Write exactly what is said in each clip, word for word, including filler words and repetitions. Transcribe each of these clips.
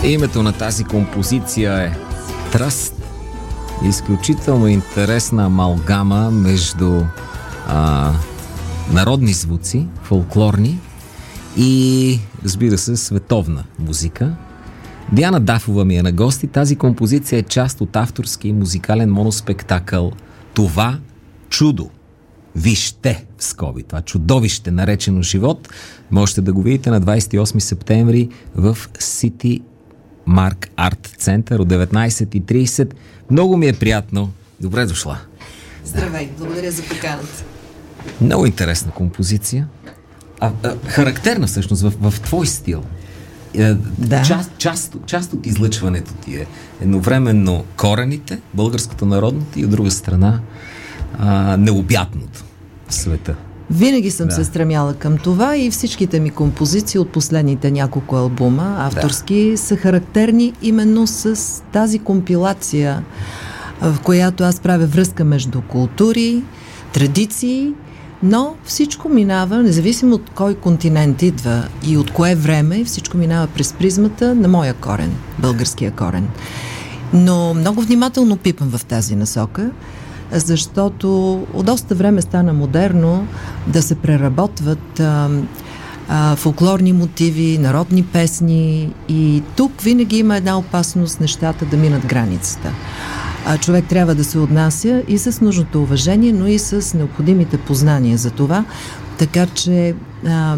Името на тази композиция е Тръст. Изключително интересна амалгама между а, народни звуци, фолклорни и, разбира се, световна музика. Диана Дафова ми е на гости. Тази композиция е част от авторски музикален моноспектакъл "Това чудо". Вижте, в скоби, това чудовище, наречено живот. Можете да го видите на двадесет и осми септември в City Mark Art Center от деветнадесет и тридесет. Много ми е приятно. Добре дошла. Здравей, благодаря за поканата. Много интересна композиция. А, а, характерна всъщност в, в твой стил. Да. Част, част, част от излъчването ти е едновременно корените, българското народното и от друга страна а, необятното в света. Винаги съм Да. се стремяла към това и всичките ми композиции от последните няколко албума, авторски, да. са характерни именно с тази компилация, в която аз правя връзка между култури, традиции, но всичко минава, независимо от кой континент идва и от кое време, всичко минава през призмата на моя корен, българския корен. Но много внимателно пипам в тази насока, защото от доста време стана модерно да се преработват а, а, фолклорни мотиви, народни песни и тук винаги има една опасност нещата да минат границата. А човек трябва да се отнася и с нужното уважение, но и с необходимите познания за това, така че а,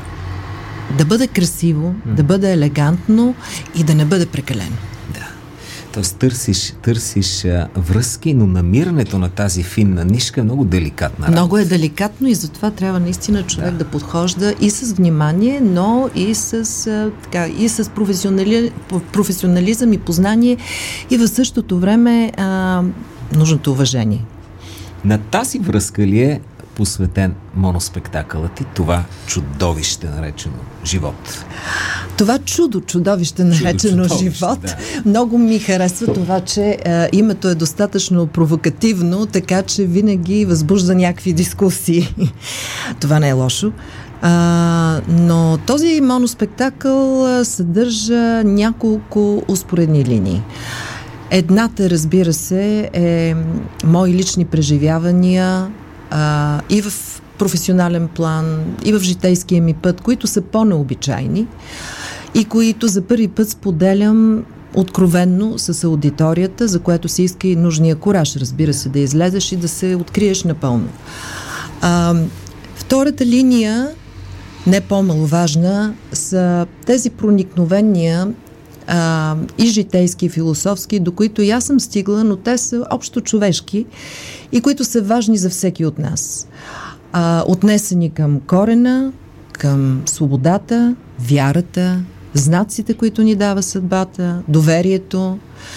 да бъде красиво, mm. да бъде елегантно и да не бъде прекалено. Тоест търсиш, търсиш а, връзки, но намирането на тази финна нишка е много деликатна работа. Много е деликатно и затова трябва наистина човек да, да подхожда и с внимание, но и с, а, така, и с професионали... професионализъм и познание и в същото време а, нужното уважение. На тази връзка ли е посветен моноспектакълът ти "Това чудовище, наречено живот"? Това чудо, чудовище, наречено чудо, живот, да. Много ми харесва това, че а, името е достатъчно провокативно, така че винаги възбужда някакви дискусии. Това не е лошо. А, но този моноспектакъл а, съдържа няколко успоредни линии. Едната, разбира се, е мои лични преживявания а, и в професионален план, и в житейския ми път, които са по-необичайни и които за първи път споделям откровенно с аудиторията, за което се иска и нужния кураж, разбира се, да излезеш и да се откриеш напълно. А, втората линия, не по-маловажна, са тези проникновения а, и житейски, и философски, до които и аз съм стигла, но те са общо човешки и които са важни за всеки от нас. А, отнесени към корена, към свободата, вярата, знаците, които ни дава съдбата, доверието,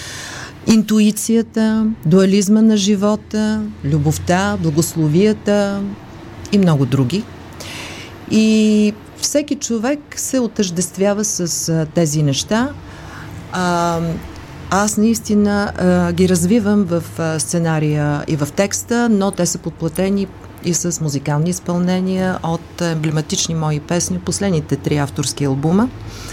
интуицията, дуализма на живота, любовта, благословията и много други. И всеки човек се отъждествява с а, тези неща. А, аз наистина а, ги развивам в а, сценария и в текста, но те са подплатени и с музикални изпълнения от емблематични мои песни, последните три авторски албума.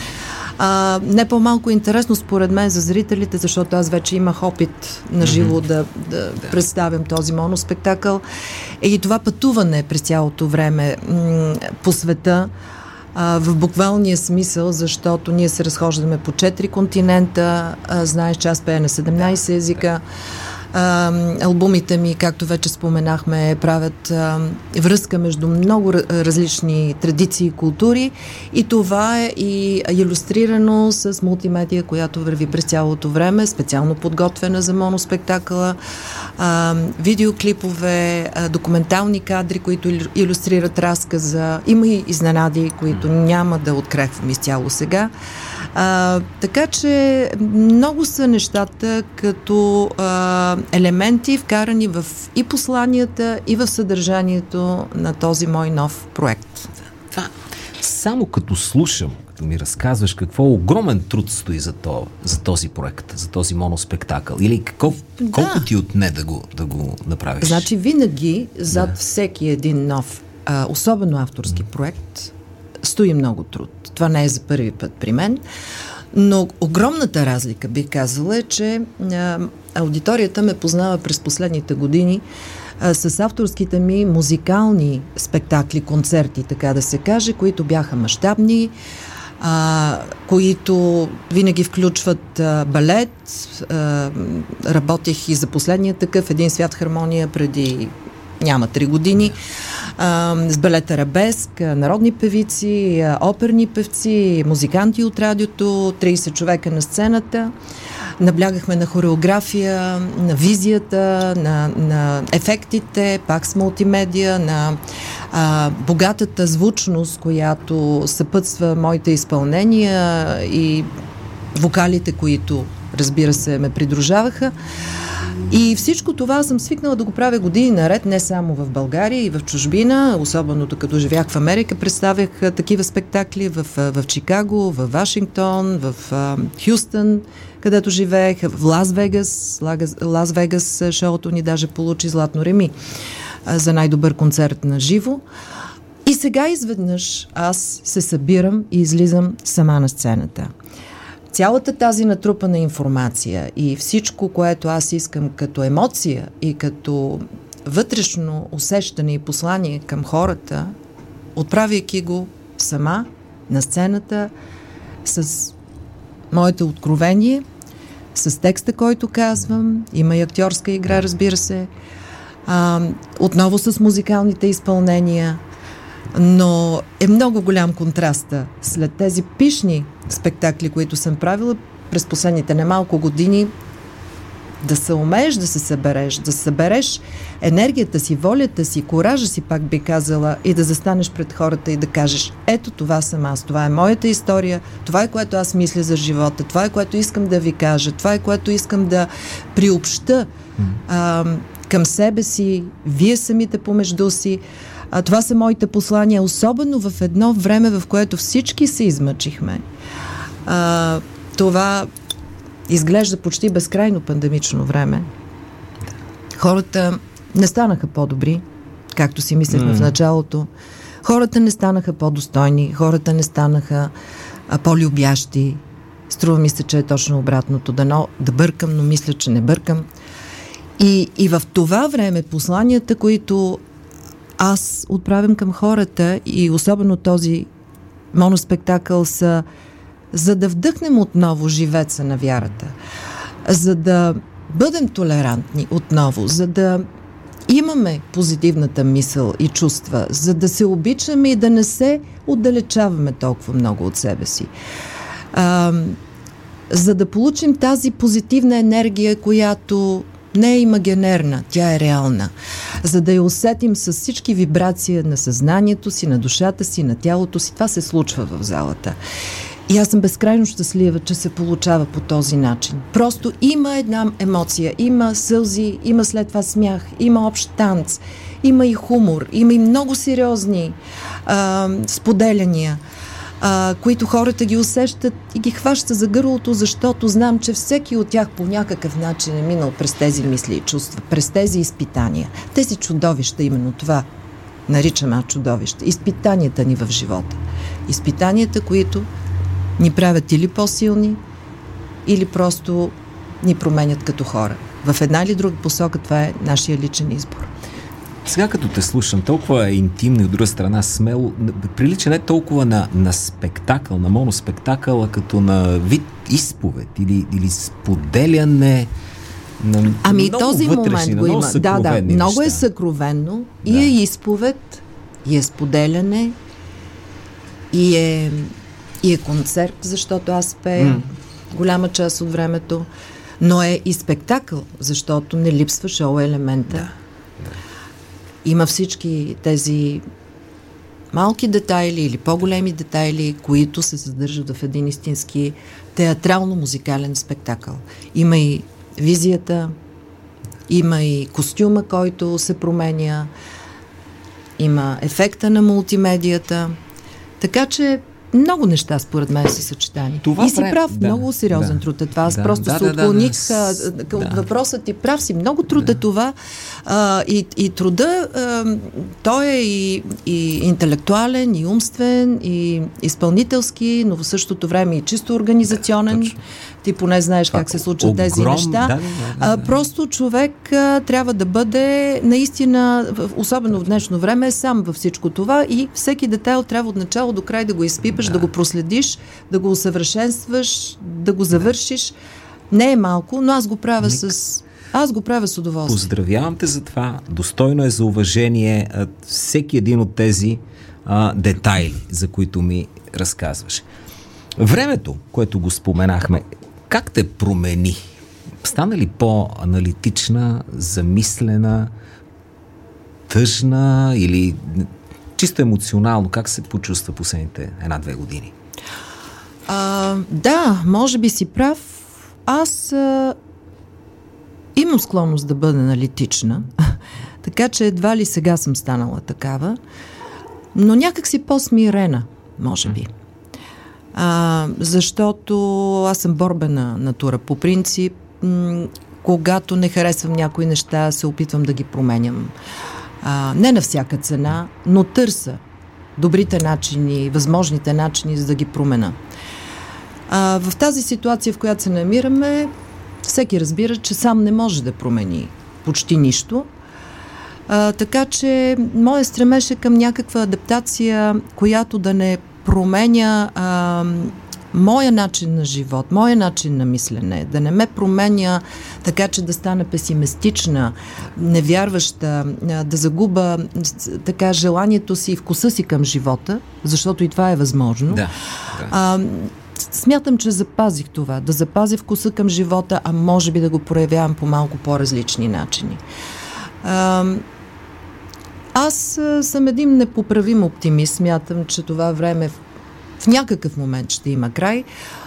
А, не по-малко интересно според мен за зрителите, защото аз вече имах опит на живо mm-hmm. да, да, да представям този моноспектакъл. И това пътуване през цялото време м- по света, а, в буквалния смисъл, защото ние се разхождаме по четири континента, а, знаеш, че аз пея на седемнадесет езика. А, албумите ми, както вече споменахме, правят а, връзка между много различни традиции и култури и това е и илюстрирано с мултимедия, която върви през цялото време, специално подготвена за моноспектакъла, а, видеоклипове, а, документални кадри, които илюстрират разказа. Има и изненади, които няма да открехвам изцяло сега. А, така че много са нещата като а, елементи, вкарани в и посланията, и в съдържанието на този мой нов проект. Това, само като слушам, като ми разказваш какво огромен труд стои за, то, за този проект, за този моноспектакъл, или колко, да. колко ти отне да го, да го направиш? Значи винаги зад да. всеки един нов, а, особено авторски проект, стои много труд. Това не е за първи път при мен, Но огромната разлика, бих казала, е, че а, аудиторията ме познава през последните години а, с авторските ми музикални спектакли, концерти, така да се каже, които бяха мащабни, а, които винаги включват а, балет. А, работех и за последния такъв, Един свят хармония, преди няма три години, а, с балет Арабеск, народни певици, оперни певци, музиканти от радиото, трийсет човека на сцената. Наблягахме на хореография, на визията, на, на ефектите, пак с мултимедия, на а, богатата звучност, която съпътства моите изпълнения и вокалите, които, разбира се, ме придружаваха. И всичко това съм свикнала да го правя години наред, не само в България и в чужбина, особено като живях в Америка, представях такива спектакли в, в Чикаго, в Вашингтон, в Хюстън, където живеех, в Лас Вегас. Лас Вегас шоуто ни даже получи златно реми за най-добър концерт на живо. И сега изведнъж аз се събирам и излизам сама на сцената. Цялата тази натрупана информация и всичко, което аз искам като емоция и като вътрешно усещане и послание към хората, отправяйки го сама на сцената с моето откровение, с текста, който казвам, има и актьорска игра, разбира се, а, отново с музикалните изпълнения, но е много голям контраста след тези пишни спектакли, които съм правила през последните немалко години, да се умееш да се събереш, да събереш енергията си, волята си, коража си, пак би казала, и да застанеш пред хората и да кажеш: ето това съм аз, това е моята история, това е което аз мисля за живота, това е което искам да ви кажа, това е което искам да приобща а, към себе си, вие самите помежду си. А, това са моите послания, особено в едно време, в което всички се измъчихме. А, това изглежда почти безкрайно пандемично време. Хората не станаха по-добри, както си мислехме mm. в началото. Хората не станаха по-достойни, хората не станаха а, по-любящи. Струва ми се, че е точно обратното. Дано да бъркам, но мисля, че не бъркам. И, и в това време посланията, които аз отправям към хората, и особено този моноспектакъл, са за да вдъхнем отново живеца на вярата, за да бъдем толерантни отново, за да имаме позитивната мисъл и чувства, за да се обичаме и да не се отдалечаваме толкова много от себе си. А, за да получим тази позитивна енергия, която не е имагинерна, тя е реална. За да я усетим с всички вибрации на съзнанието си, на душата си, на тялото си. Това се случва в залата. И аз съм безкрайно щастлива, че се получава по този начин. Просто има една емоция, има сълзи, има след това смях, има общ танц, има и хумор, има и много сериозни а, споделяния, а, които хората ги усещат и ги хващат за гърлото, защото знам, че всеки от тях по някакъв начин е минал през тези мисли и чувства, през тези изпитания. Тези чудовища, именно това наричам аз чудовища. Изпитанията ни в живота. Изпитанията, които ни правят или по-силни, или просто ни променят като хора. В една или друга посока това е нашия личен избор. Сега като те слушам, толкова е интимно и от друга страна смело, прилича не толкова на, на спектакъл, на моноспектакъл, а като на вид изповед или, или споделяне на ами много този вътрешни, момент го има. Да, да, много неща. е съкровенно, и да. е изповед, и е споделяне, и е, и е концерт, защото аз пея mm. голяма част от времето, но е и спектакъл, защото не липсва шоу елемента. Да. Има всички тези малки детайли или по-големи детайли, които се съдържат в един истински театрално-музикален спектакъл. Има и визията, има и костюма, който се променя, има ефекта на мултимедията. Така че много неща според мен са съчетани. Това и си прав, прав, да, много сериозен да, труд е това. Аз да, просто да, се отклоних да, да, да, от въпросът ти. Прав си, много труд да. е това. А, и, и труда, а, той е и, и интелектуален, и умствен, и изпълнителски, но в същото време и чисто организационен. Да, ти поне знаеш това, как се случват огром, тези неща. Да, да, да, а, да. Просто човек а, трябва да бъде наистина, особено в днешно време, сам във всичко това и всеки детайл трябва от начало до край да го изпипаш, да, да го проследиш, да го усъвършенстваш, да го завършиш. Не е малко, но аз го правя Ник. с... Аз го правя с удоволствие. Поздравявам те за това. Достойно е за уважение а, всеки един от тези а, детайли, за които ми разказваш. Времето, което го споменахме, как те промени? Стана ли по-аналитична, замислена, тъжна или чисто емоционално? Как се почувства последните една-две години? А, да, може би си прав. Аз а, имам склонност да бъда аналитична, така че едва ли сега съм станала такава, но някак си по-смирена, може би. А, защото аз съм борбена натура. По принцип, м- когато не харесвам някои неща, се опитвам да ги променям. А, не на всяка цена, но търся добрите начини, възможните начини, за да ги промена. А, в тази ситуация, в която се намираме, всеки разбира, че сам не може да промени почти нищо. А, така че моят стремеж е към някаква адаптация, която да не променя а, моя начин на живот, моя начин на мислене, да не ме променя така, че да стана песимистична, невярваща, да загуба така желанието си и вкуса си към живота, защото и това е възможно. Да, да. А, смятам, че запазих това, да запазя вкуса към живота, а може би да го проявявам по малко по-различни начини. А, Аз съм един непоправим оптимист. Смятам, че това време в, в някакъв момент ще има край,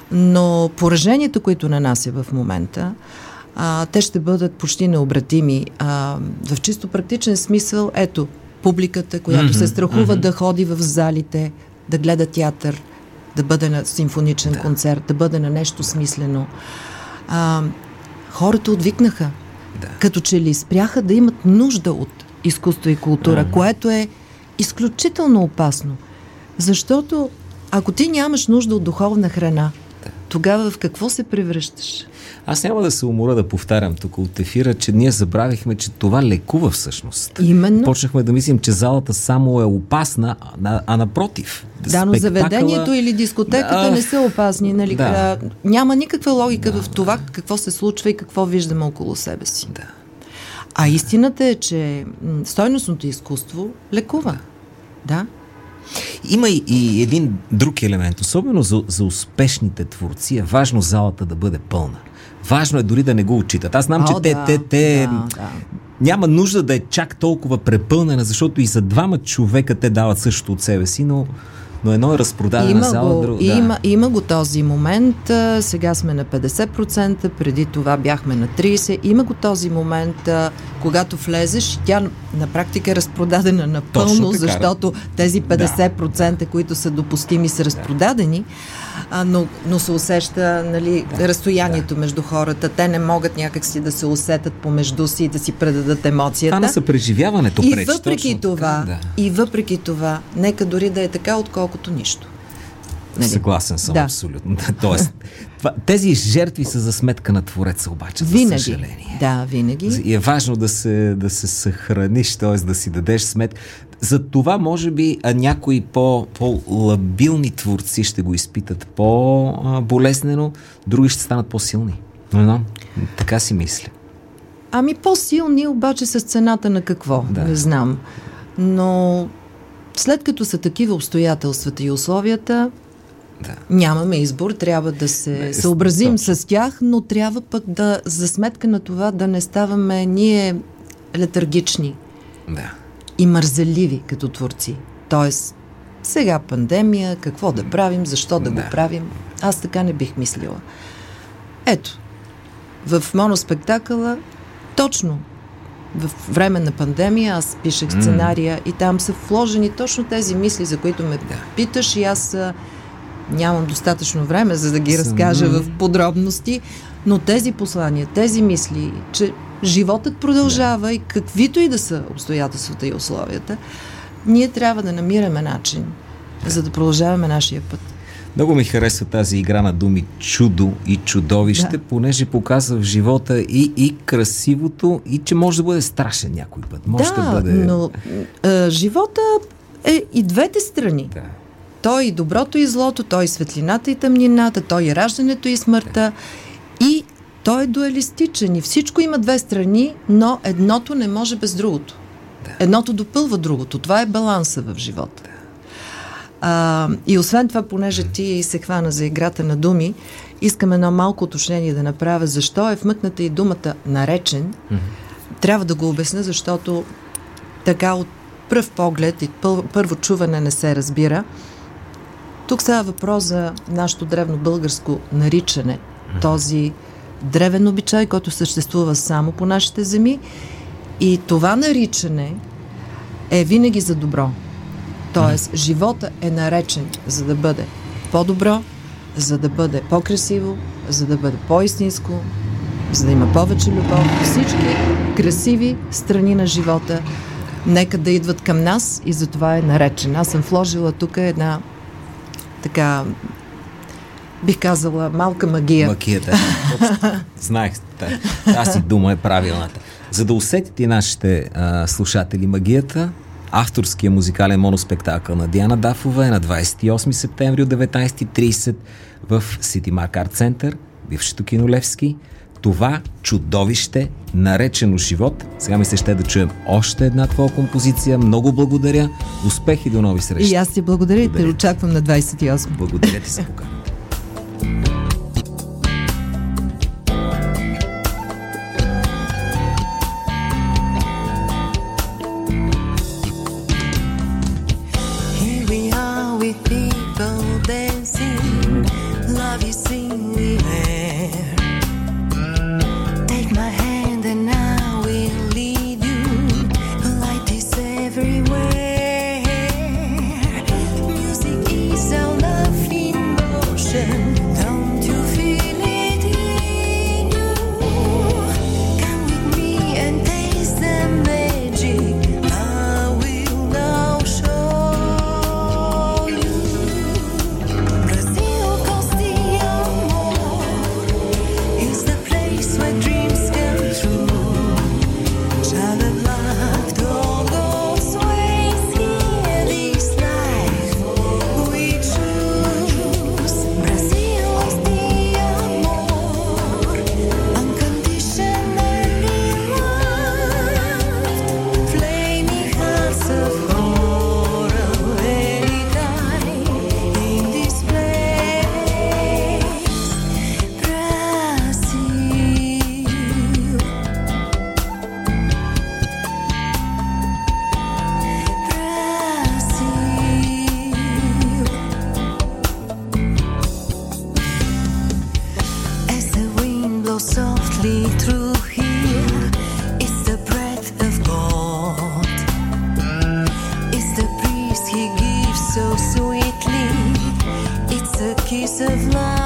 но пораженията, които нанася в момента, а, те ще бъдат почти необратими. А, в чисто практичен смисъл, ето, публиката, която mm-hmm, се страхува mm-hmm. да ходи в залите, да гледа театър, да бъде на симфоничен да. концерт, да бъде на нещо смислено. А, хората отвикнаха. Да. Като че ли спряха да имат нужда от изкуство и култура, mm-hmm. което е изключително опасно. Защото ако ти нямаш нужда от духовна храна, да. тогава в какво се превръщаш? Аз няма да се уморя да повтарям тук от ефира, че ние забравихме, че това лекува всъщност. Именно. Почнахме да мислим, че залата само е опасна, а, а напротив. Да, но спектакъла... заведението или дискотеката да. не са опасни. Нали? Да. Няма никаква логика да, в това да. какво се случва и какво виждаме около себе си. Да. А истината е, че стойностното изкуство лекува. Да. да. Има и, и един друг елемент, особено за, за успешните творци, е важно залата да бъде пълна. Важно е дори да не го отчитат. Аз знам, О, че да, те, те, те да, да. няма нужда да е чак толкова препълнена, защото и за двама човека те дават същото от себе си, но но едно е разпродадена има зала, друго. Да. Има, има го този момент. Сега сме на петдесет процента, преди това бяхме на тридесет процента. Има го този момент, когато влезеш, тя на практика е разпродадена напълно, защото тези петдесет процента, да. които са допустими, са разпродадени, а, но, но се усеща, нали, да. разстоянието да. между хората. Те не могат някакси да се усетят помежду си и да си предадат емоцията. Това на съпреживяването и пречи. Въпреки това, да. И въпреки това, нека дори да е така, отколкото нищо. Нали? Съгласен съм, да. абсолютно. Тоест, това, тези жертви са за сметка на Твореца, обаче, винаги. за съжаление. Да, винаги. И е важно да се, да се съхраниш, т.е. да си дадеш сметка. За това, може би, някои по, по-лабилни творци ще го изпитат по-болезнено, други ще станат по-силни. Но, така си мисля. Ами по-силни, обаче с цената на какво? Да. Не знам. Но след като са такива обстоятелствата и условията, да. нямаме избор, трябва да се не, съобразим точно. с тях, но трябва пък да, за сметка на това, да не ставаме ние летаргични да. и мързеливи като творци. Тоест, сега пандемия, какво да правим, защо да, да го правим? Аз така не бих мислила. Ето, в моноспектакъла, точно в време на пандемия, аз пишех сценария mm. и там са вложени точно тези мисли, за които ме да. питаш, и аз Нямам достатъчно време, за да ги разкажа в подробности, но тези послания, тези мисли, че животът продължава да. И каквито и да са обстоятелствата и условията, ние трябва да намираме начин, да. За да продължаваме нашия път. Много ми харесва тази игра на думи чудо и чудовище, да. Понеже показва в живота и, и красивото, и че може да бъде страшен някой път. Може да, да бъде... но а, живота е и двете страни. Да. Той и доброто и злото, той и светлината и тъмнината, той и раждането и смъртта. Да. И той е дуалистичен и всичко има две страни, но едното не може без другото. Да. Едното допълва другото. Това е баланса в живота. А, и освен това, понеже ти се хвана за играта на думи, искам едно малко уточнение да направя. Защо е вмъкната и думата наречен? Mm-hmm. Трябва да го обясня, защото така от пръв поглед и първо чуване не се разбира. Тук става въпрос за нашето древно българско наричане. Mm-hmm. Този древен обичай, който съществува само по нашите земи. И това наричане е винаги за добро. Тоест, mm-hmm. живота е наречен за да бъде по-добро, за да бъде по-красиво, за да бъде по-истинско, за да има повече любов. Всички красиви страни на живота нека да идват към нас и затова е наречен. Аз съм вложила тук една така, бих казала, малка магия. Магията. Знаех, тази дума е правилната. За да усетите нашите а, слушатели магията, авторския музикален моноспектакъл на Диана Дафова е на двадесет и осми септември от деветнадесет и тридесет в Ситимарк Арт Център, бившето кино Левски. Това чудовище, наречено живот. Сега ми се ще да чуем още една твоя композиция. Много благодаря. Успех и до нови срещи. И аз ти благодаря и те очаквам на двадесет и осми. Благодаря ти за поканата. Kiss of love.